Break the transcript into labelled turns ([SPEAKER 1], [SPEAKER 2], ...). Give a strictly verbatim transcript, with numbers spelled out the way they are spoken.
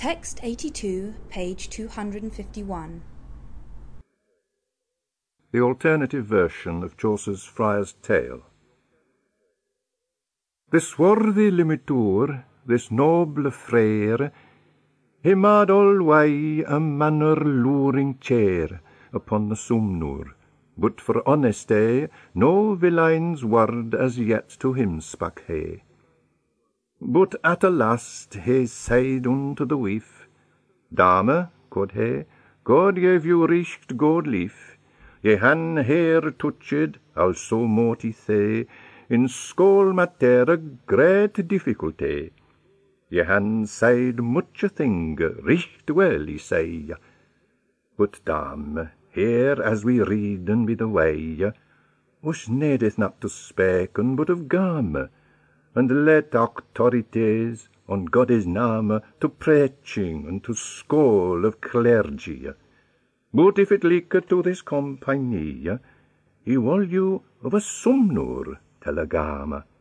[SPEAKER 1] Text eighty-two, page two hundred fifty-one.
[SPEAKER 2] The alternative version of Chaucer's Friar's Tale. This worthy limitour, this noble frere, he mad alway a manner luring chair upon the Sumnur, but for honesty no villain's word as yet to him spak he. But at a last he said unto the wife, Dame, quod he, God gave you richt good lief, ye han here touched, also moti say, in school matter a great difficulty. Ye han said much a thing, richt well, ye say. But dame, here as we readen by the way, us needeth not to speken but of game, and let authorities on God's name to preaching and to school of clergy. But if it like to this company, he will you of a Sumnur telegame.